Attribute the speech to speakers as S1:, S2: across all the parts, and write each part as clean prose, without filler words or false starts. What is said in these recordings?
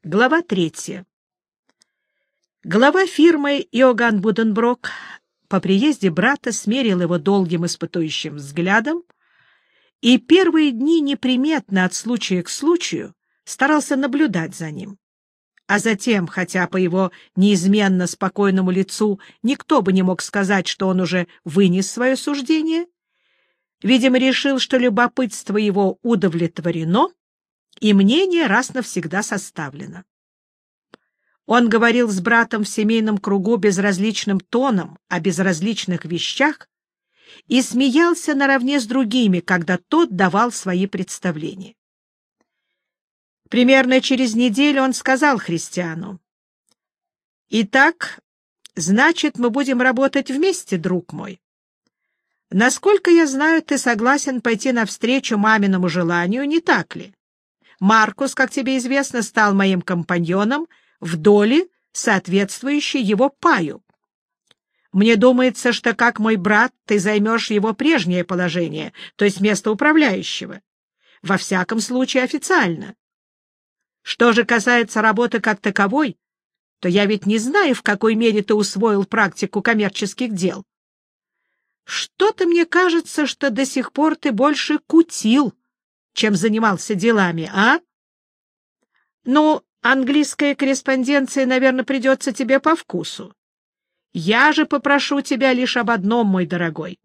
S1: Глава 3. Глава фирмы Иоганн Буденброк по приезде брата смерил его долгим испытующим взглядом и первые дни неприметно от случая к случаю старался наблюдать за ним. А затем, хотя по его неизменно спокойному лицу никто бы не мог сказать, что он уже вынес свое суждение, видимо, решил, что любопытство его удовлетворено, и мнение раз навсегда составлено. Он говорил с братом в семейном кругу безразличным тоном о безразличных вещах и смеялся наравне с другими, когда тот давал свои представления. Примерно через неделю он сказал Христиану: «Итак, значит, мы будем работать вместе, друг мой. Насколько я знаю, ты согласен пойти навстречу маминому желанию, не так ли? Маркус, как тебе известно, стал моим компаньоном в доле, соответствующей его паю. Мне думается, что, как мой брат, ты займешь его прежнее положение, то есть место управляющего. Во всяком случае, официально. Что же касается работы как таковой, то я ведь не знаю, в какой мере ты усвоил практику коммерческих дел. Что-то мне кажется, что до сих пор ты больше кутил, чем занимался делами, а? Ну, английская корреспонденция, наверное, придется тебе по вкусу. Я же попрошу тебя лишь об одном, мой дорогой.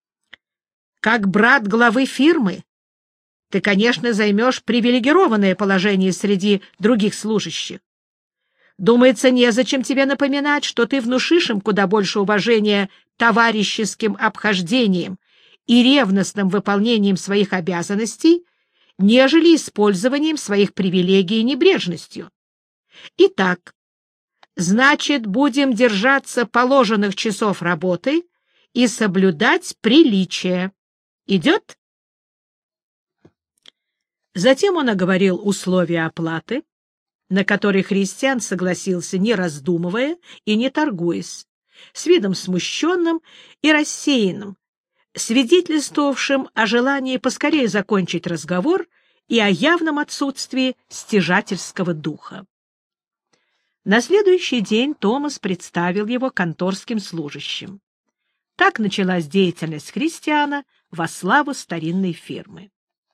S1: Как брат главы фирмы, ты, конечно, займешь привилегированное положение среди других служащих. Думается, незачем тебе напоминать, что ты внушишь им куда больше уважения товарищеским обхождением и ревностным выполнением своих обязанностей, нежели использованием своих привилегий и небрежностью. Итак, значит, будем держаться положенных часов работы и соблюдать приличие. Идет? Затем он оговорил условия оплаты, на которые Христиан согласился, не раздумывая и не торгуясь, с видом смущенным и рассеянным, свидетельствовавшим о желании поскорее закончить разговор и о явном отсутствии стяжательского духа. На следующий день Томас представил его конторским служащим. Так началась деятельность Христиана во славу старинной фирмы.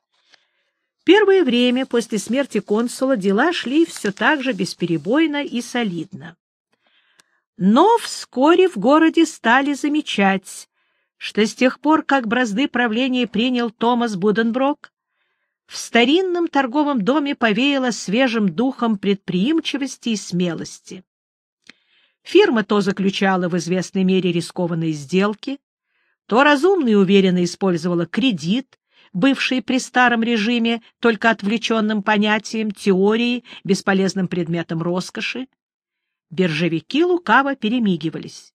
S1: Первое время после смерти консула дела шли все так же бесперебойно и солидно. Но вскоре в городе стали замечать, что с тех пор, как бразды правления принял Томас Буденброк, в старинном торговом доме повеяло свежим духом предприимчивости и смелости. Фирма то заключала в известной мере рискованные сделки, то разумно и уверенно использовала кредит, бывший при старом режиме только отвлеченным понятием, теорией, бесполезным предметом роскоши. Биржевики лукаво перемигивались.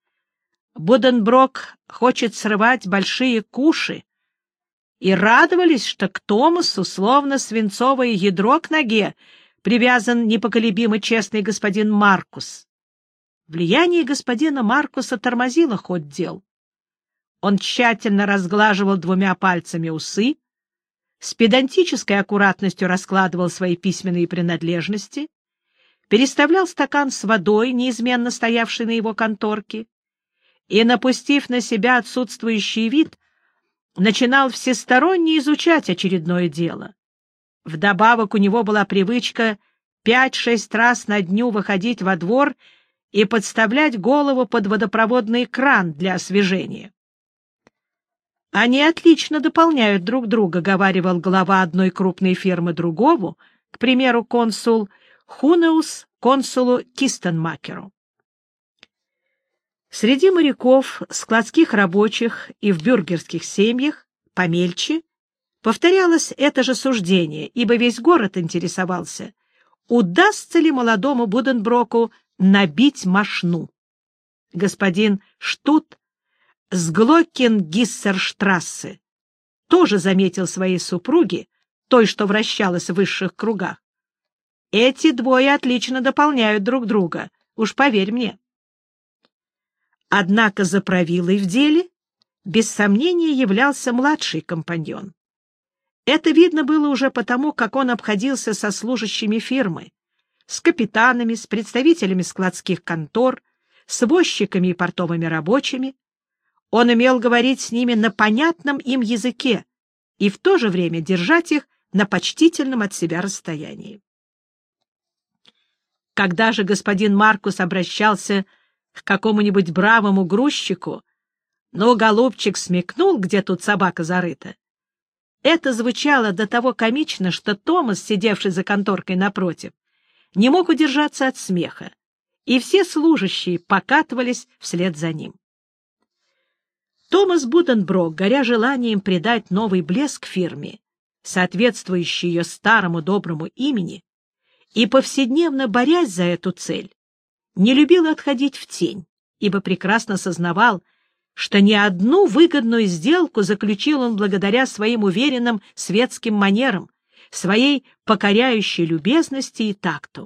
S1: Буденброк хочет срывать большие куши, и радовались, что к Томасу, словно свинцовое ядро к ноге, привязан непоколебимо честный господин Маркус. Влияние господина Маркуса тормозило ход дел. Он тщательно разглаживал двумя пальцами усы, с педантической аккуратностью раскладывал свои письменные принадлежности, переставлял стакан с водой, неизменно стоявший на его конторке, и, напустив на себя отсутствующий вид, начинал всесторонне изучать очередное дело. Вдобавок у него была привычка 5-6 раз на дню выходить во двор и подставлять голову под водопроводный кран для освежения. «Они отлично дополняют друг друга», — говаривал глава одной крупной фирмы другому, к примеру, консул Хунеус консулу Кистенмакеру. Среди моряков, складских рабочих и в бюргерских семьях, помельче, повторялось это же суждение, ибо весь город интересовался, удастся ли молодому Буденброку набить мошну. Господин Штут с Глоккенгиссерштрассе тоже заметил своей супруге, той, что вращалась в высших кругах: эти двое отлично дополняют друг друга, уж поверь мне. Однако за правилой в деле без сомнения являлся младший компаньон. Это видно было уже потому, как он обходился со служащими фирмы, с капитанами, с представителями складских контор, с возчиками и портовыми рабочими. Он умел говорить с ними на понятном им языке и в то же время держать их на почтительном от себя расстоянии. Когда же господин Маркус обращался к какому-нибудь бравому грузчику: «Ну, голубчик, смекнул, где тут собака зарыта?» Это звучало до того комично, что Томас, сидевший за конторкой напротив, не мог удержаться от смеха, и все служащие покатывались вслед за ним. Томас Буденброк, горя желанием придать новый блеск фирме, соответствующий ее старому доброму имени, и повседневно борясь за эту цель, не любил отходить в тень, ибо прекрасно сознавал, что ни одну выгодную сделку заключил он благодаря своим уверенным светским манерам, своей покоряющей любезности и такту.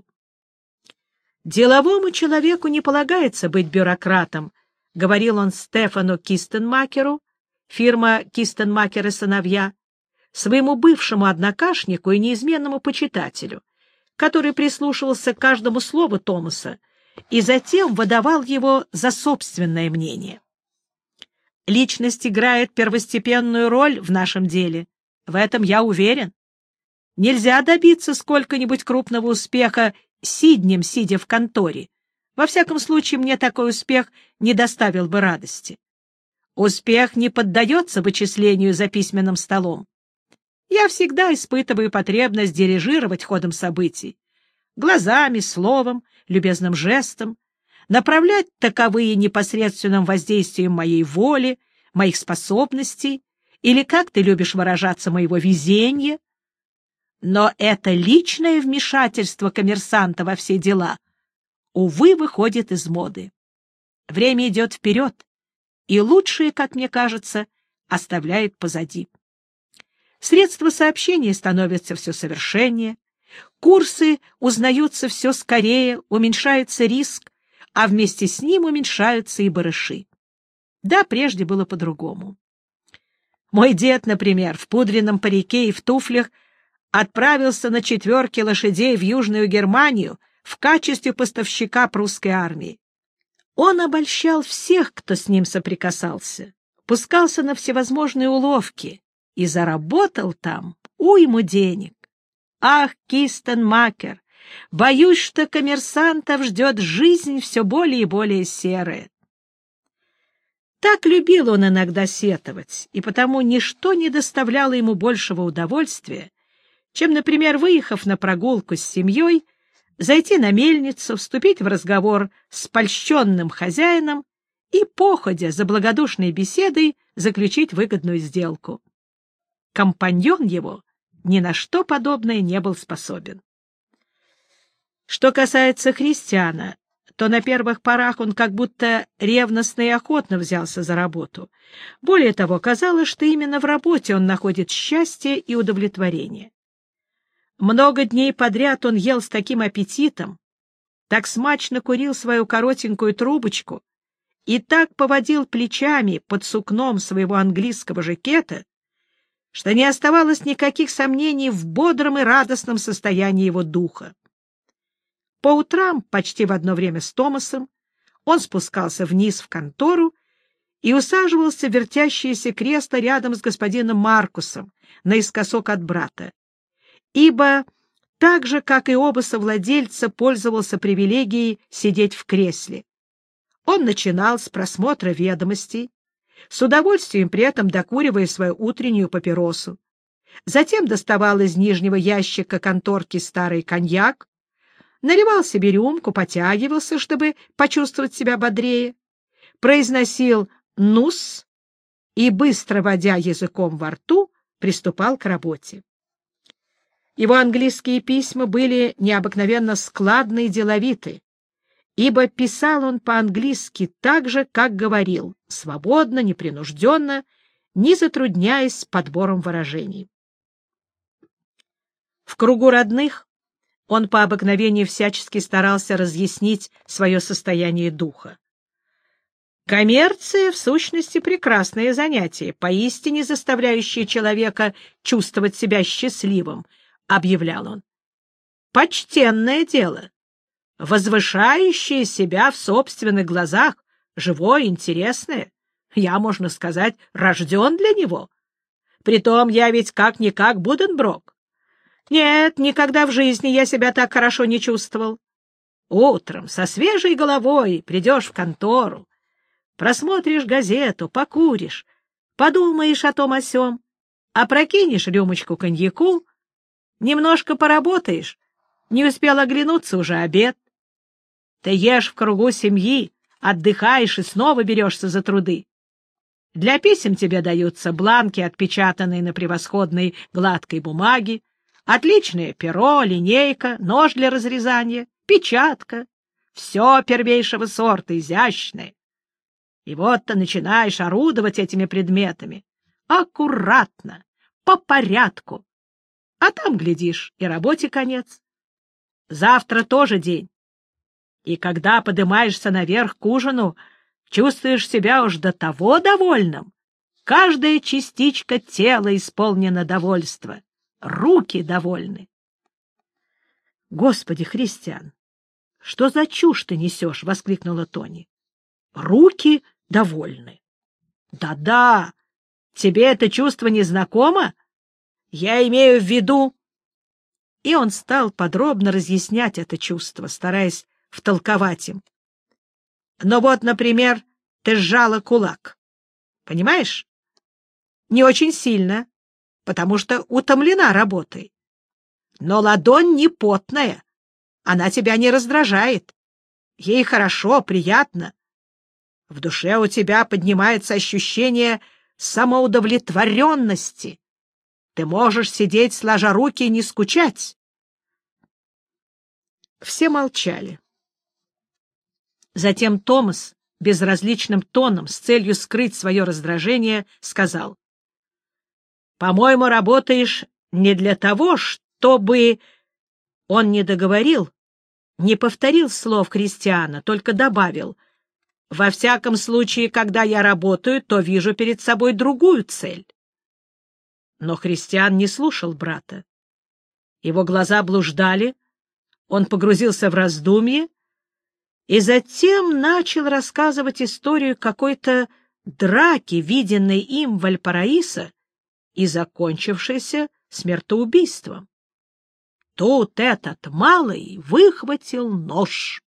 S1: «Деловому человеку не полагается быть бюрократом», — говорил он Стефану Кистенмакеру, фирма Кистенмакер и сыновья, своему бывшему однокашнику и неизменному почитателю, который прислушивался к каждому слову Томаса и затем выдавал его за собственное мнение. «Личность играет первостепенную роль в нашем деле. В этом я уверен. Нельзя добиться сколько-нибудь крупного успеха сиднем, сидя в конторе. Во всяком случае, мне такой успех не доставил бы радости. Успех не поддается вычислению за письменным столом. Я всегда испытываю потребность дирижировать ходом событий, глазами, словом, любезным жестом, направлять таковые непосредственным воздействием моей воли, моих способностей, или, как ты любишь выражаться, моего везения. Но это личное вмешательство коммерсанта во все дела, увы, выходит из моды. Время идет вперед, и лучшее, как мне кажется, оставляет позади. Средства сообщения становятся все совершеннее, курсы узнаются все скорее, уменьшается риск, а вместе с ним уменьшаются и барыши. Да, прежде было по-другому. Мой дед, например, в пудренном парике и в туфлях отправился на 4 лошадей в Южную Германию в качестве поставщика прусской армии. Он обольщал всех, кто с ним соприкасался, пускался на всевозможные уловки и заработал там уйму денег. Ах, Кистенмакер, боюсь, что коммерсантов ждет жизнь все более и более серая. Так любил он иногда сетовать, и потому ничто не доставляло ему большего удовольствия, чем, например, выехав на прогулку с семьей, зайти на мельницу, вступить в разговор с польщенным хозяином и, походя за благодушной беседой, заключить выгодную сделку. Компаньон его ни на что подобное не был способен. Что касается Христиана, то на первых порах он как будто ревностно и охотно взялся за работу. Более того, казалось, что именно в работе он находит счастье и удовлетворение. Много дней подряд он ел с таким аппетитом, так смачно курил свою коротенькую трубочку и так поводил плечами под сукном своего английского жакета, что не оставалось никаких сомнений в бодром и радостном состоянии его духа. По утрам, почти в одно время с Томасом, он спускался вниз в контору и усаживался в вертящееся кресло рядом с господином Маркусом, наискосок от брата, ибо так же, как и оба совладельца, пользовался привилегией сидеть в кресле. Он начинал с просмотра ведомостей, с удовольствием при этом докуривая свою утреннюю папиросу. Затем доставал из нижнего ящика конторки старый коньяк, наливал себе рюмку, потягивался, чтобы почувствовать себя бодрее, произносил «нус» и, быстро водя языком во рту, приступал к работе. Его английские письма были необыкновенно складны и деловиты, ибо писал он по-английски так же, как говорил, свободно, непринужденно, не затрудняясь подбором выражений. В кругу родных он по обыкновению всячески старался разъяснить свое состояние духа. Коммерция, в сущности, прекрасное занятие, поистине заставляющее человека чувствовать себя счастливым, — объявлял он. Почтенное дело, возвышающее себя в собственных глазах, живое, интересное. Я, можно сказать, рожден для него. Притом я ведь как-никак Буденброк. Нет, никогда в жизни я себя так хорошо не чувствовал. Утром со свежей головой придешь в контору, просмотришь газету, покуришь, подумаешь о том о сём, опрокинешь рюмочку коньяку, немножко поработаешь, не успел оглянуться, уже обед. Ты ешь в кругу семьи, отдыхаешь и снова берешься за труды. Для писем тебе даются бланки, отпечатанные на превосходной гладкой бумаге, отличное перо, линейка, нож для разрезания, печатка. Все первейшего сорта, изящное. И вот ты начинаешь орудовать этими предметами. Аккуратно, по порядку. А там, глядишь, и работе конец. Завтра тоже день. И когда поднимаешься наверх к ужину, чувствуешь себя уж до того довольным. Каждая частичка тела исполнена довольства. Руки довольны. — Господи, Христиан, что за чушь ты несешь? — воскликнула Тони. — Руки довольны. Да-да, тебе это чувство не знакомо? Я имею в виду... И он стал подробно разъяснять это чувство, стараясь втолковать им. Ну вот, например, ты сжала кулак. Понимаешь? Не очень сильно, потому что утомлена работой. Но ладонь не потная, она тебя не раздражает. Ей хорошо, приятно. В душе у тебя поднимается ощущение самоудовлетворенности. Ты можешь сидеть сложа руки и не скучать. Все молчали. Затем Томас безразличным тоном, с целью скрыть свое раздражение, сказал: «По-моему, работаешь не для того, чтобы...» Он не договорил, не повторил слов Христиана, только добавил: «Во всяком случае, когда я работаю, то вижу перед собой другую цель». Но Христиан не слушал брата. Его глаза блуждали, он погрузился в раздумье и затем начал рассказывать историю какой-то драки, виденной им в Вальпараисо и закончившейся смертоубийством. Тут этот малый выхватил нож.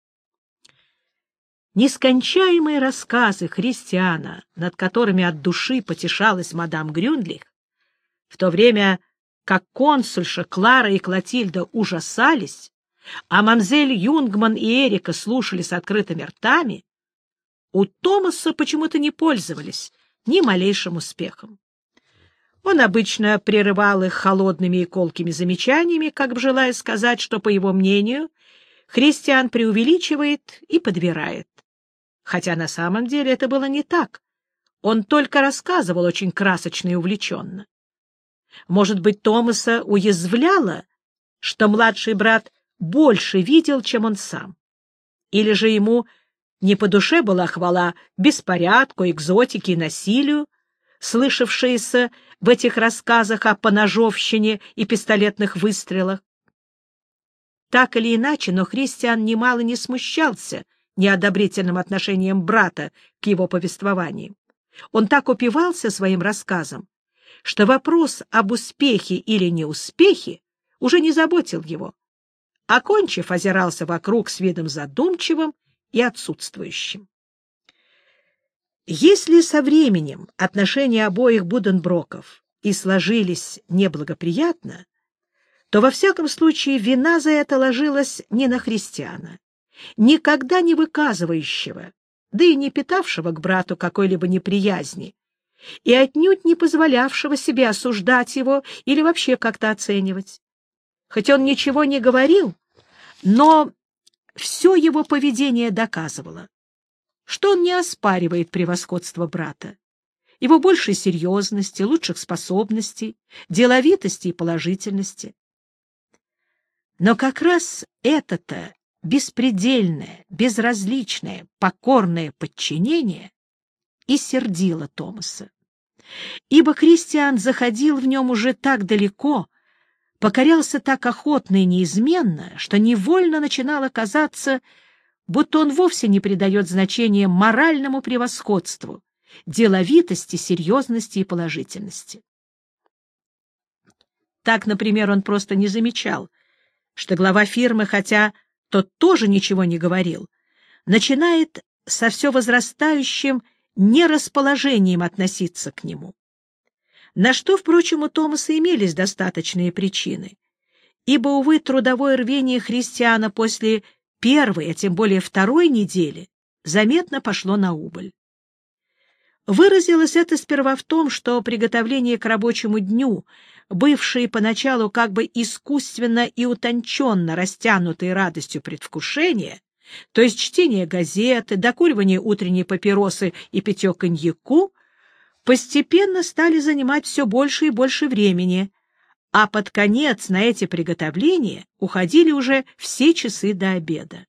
S1: Нескончаемые рассказы Христиана, над которыми от души потешалась мадам Грюндлих, в то время как консульша Клара и Клотильда ужасались, а мамзель Юнгман и Эрика слушали с открытыми ртами, у Томаса почему-то не пользовались ни малейшим успехом. Он обычно прерывал их холодными и колкими замечаниями, как бы желая сказать, что, по его мнению, Христиан преувеличивает и подбирает. Хотя на самом деле это было не так. Он только рассказывал очень красочно и увлеченно. Может быть, Томаса уязвляло, что младший брат больше видел, чем он сам. Или же ему не по душе была хвала беспорядку, экзотике и насилию, слышавшиеся в этих рассказах о поножовщине и пистолетных выстрелах. Так или иначе, но Христиан немало не смущался неодобрительным отношением брата к его повествованиям. Он так упивался своим рассказом, что вопрос об успехе или неуспехе уже не заботил его. Окончив, озирался вокруг с видом задумчивым и отсутствующим. Если со временем отношения обоих Буденброков и сложились неблагоприятно, то во всяком случае вина за это ложилась не на Христиана, никогда не выказывающего, да и не питавшего к брату какой-либо неприязни, и отнюдь не позволявшего себе осуждать его или вообще как-то оценивать. Хоть он ничего не говорил, но все его поведение доказывало, что он не оспаривает превосходство брата, его большей серьезности, лучших способностей, деловитости и положительности. Но как раз это-то беспредельное, безразличное, покорное подчинение и сердило Томаса, ибо Христиан заходил в нем уже так далеко, покорялся так охотно и неизменно, что невольно начинало казаться, будто он вовсе не придает значения моральному превосходству, деловитости, серьезности и положительности. Так, например, он просто не замечал, что глава фирмы, хотя тот тоже ничего не говорил, начинает со все возрастающим нерасположением относиться к нему. На что, впрочем, у Томаса имелись достаточные причины, ибо, увы, трудовое рвение христиана после первой, а тем более второй недели заметно пошло на убыль. Выразилось это сперва в том, что приготовление к рабочему дню, бывшие поначалу как бы искусственно и утонченно растянутые радостью предвкушения, то есть чтение газеты, докуривание утренней папиросы и питье коньяку, постепенно стали занимать все больше и больше времени, а под конец на эти приготовления уходили уже все часы до обеда.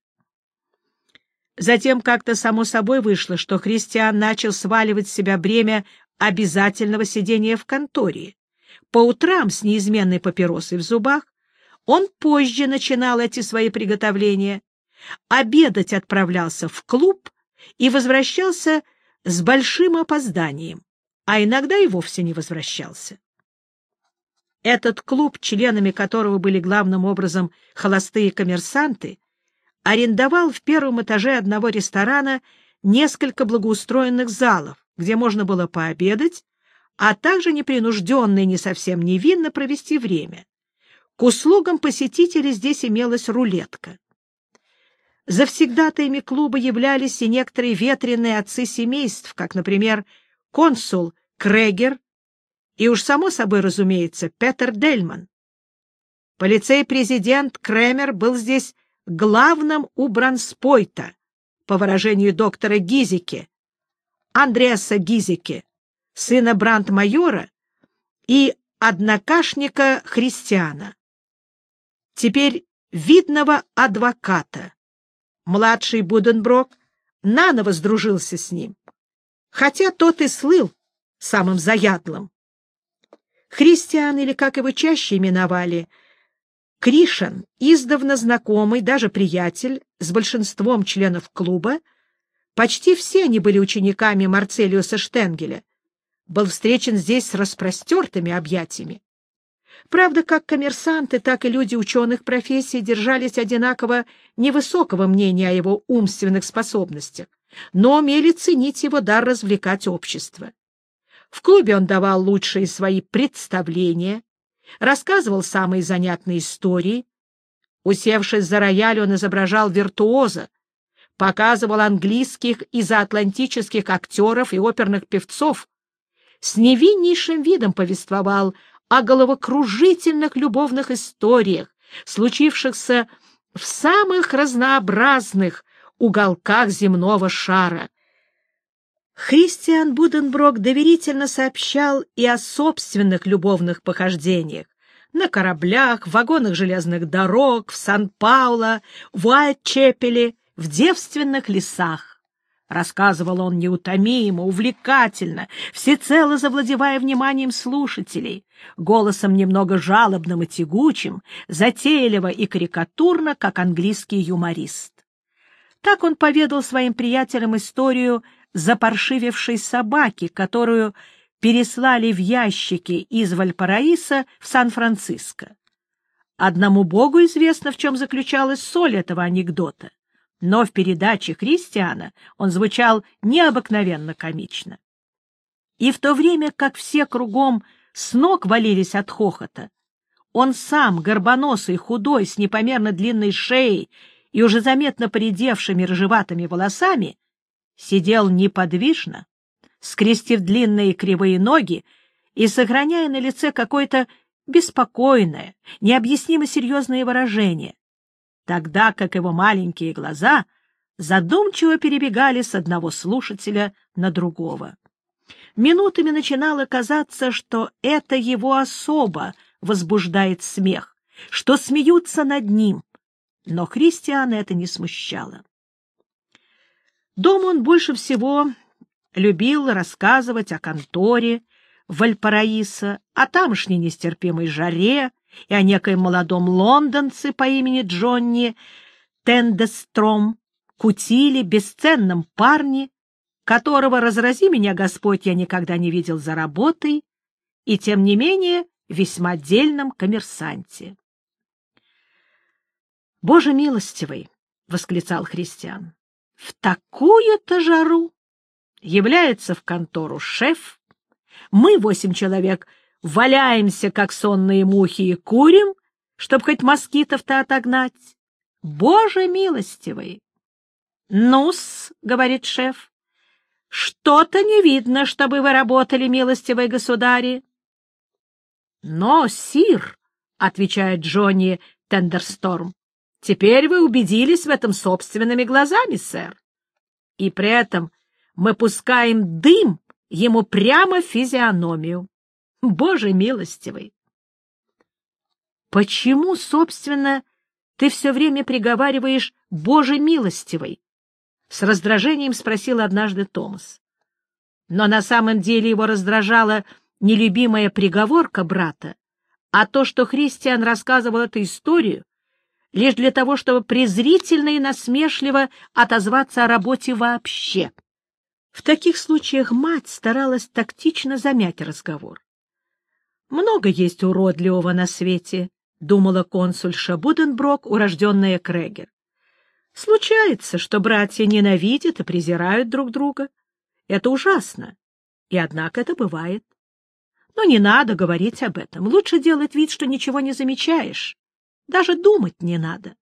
S1: Затем как-то само собой вышло, что Христиан начал сваливать с себя бремя обязательного сидения в конторе. По утрам с неизменной папиросой в зубах он позже начинал эти свои приготовления, обедать отправлялся в клуб и возвращался с большим опозданием, а иногда и вовсе не возвращался. Этот клуб, членами которого были главным образом холостые коммерсанты, арендовал в первом этаже одного ресторана несколько благоустроенных залов, где можно было пообедать, а также непринужденно и не совсем невинно провести время. К услугам посетителей здесь имелась рулетка. Завсегдатаями клуба являлись и некоторые ветреные отцы семейств, как, например, консул Крегер и уж само собой, разумеется, Петер Дельман. Полицей-президент Кремер был здесь главным у Бранспойта, по выражению доктора Гизеке, Андреаса Гизеке, сына брандмайора и однокашника Христиана. Теперь видного адвоката. Младший Буденброк наново сдружился с ним, хотя тот и слыл самым заядлым. Христиан, или, как его чаще именовали, Кришан, издавна знакомый, даже приятель с большинством членов клуба, почти все они были учениками Марцелиуса Штенгеля, был встречен здесь с распростертыми объятиями. Правда, как коммерсанты, так и люди ученых профессий держались одинаково невысокого мнения о его умственных способностях, но умели ценить его дар развлекать общество. В клубе он давал лучшие свои представления, рассказывал самые занятные истории. Усевшись за рояль, он изображал виртуоза, показывал английских и заатлантических актеров и оперных певцов, с невиннейшим видом повествовал о головокружительных любовных историях, случившихся в самых разнообразных уголках земного шара. Христиан Буденброк доверительно сообщал и о собственных любовных похождениях на кораблях, в вагонах железных дорог, в Сан-Пауло, в Уайтчепеле, в девственных лесах. Рассказывал он неутомимо, увлекательно, всецело завладевая вниманием слушателей, голосом немного жалобным и тягучим, затейливо и карикатурно, как английский юморист. Так он поведал своим приятелям историю запаршивевшей собаки, которую переслали в ящике из Вальпараисо в Сан-Франциско. Одному Богу известно, в чем заключалась соль этого анекдота, но в передаче Христиана он звучал необыкновенно комично. И в то время, как все кругом с ног валились от хохота, он сам, горбоносый, худой, с непомерно длинной шеей и уже заметно поредевшими рыжеватыми волосами, сидел неподвижно, скрестив длинные кривые ноги и сохраняя на лице какое-то беспокойное, необъяснимо серьезное выражение, тогда как его маленькие глаза задумчиво перебегали с одного слушателя на другого. Минутами начинало казаться, что это его особо возбуждает смех, что смеются над ним, но Христиана это не смущало. Дома он больше всего любил рассказывать о конторе в Вальпараисо, о тамошней нестерпимой жаре, и о некоем молодом лондонце по имени Джонни Тендестром, кутиле, бесценном парне, которого, разрази меня Господь, я никогда не видел за работой, и, тем не менее, весьма дельном коммерсанте. «Боже милостивый!» — восклицал Христиан. «В такую-то жару является в контору шеф, мы 8 человек валяемся, как сонные мухи, и курим, чтоб хоть москитов-то отогнать. Боже милостивый!» «Ну-с», — говорит шеф, — «что-то не видно, чтобы вы работали, милостивые государи». «Но, сир», — отвечает Джонни Тендерсторм, — «теперь вы убедились в этом собственными глазами, сэр. И при этом мы пускаем дым ему прямо в физиономию. Боже милостивый!» «Почему, собственно, ты все время приговариваешь «Боже милостивый»?» — с раздражением спросил однажды Томас. Но на самом деле его раздражала не любимая приговорка брата, а то, что Христиан рассказывал эту историю лишь для того, чтобы презрительно и насмешливо отозваться о работе вообще. В таких случаях мать старалась тактично замять разговор. «Много есть уродливого на свете», — думала консульша Буденброк, урожденная Крегер. «Случается, что братья ненавидят и презирают друг друга. Это ужасно, и однако это бывает. Но не надо говорить об этом. Лучше делать вид, что ничего не замечаешь. Даже думать не надо.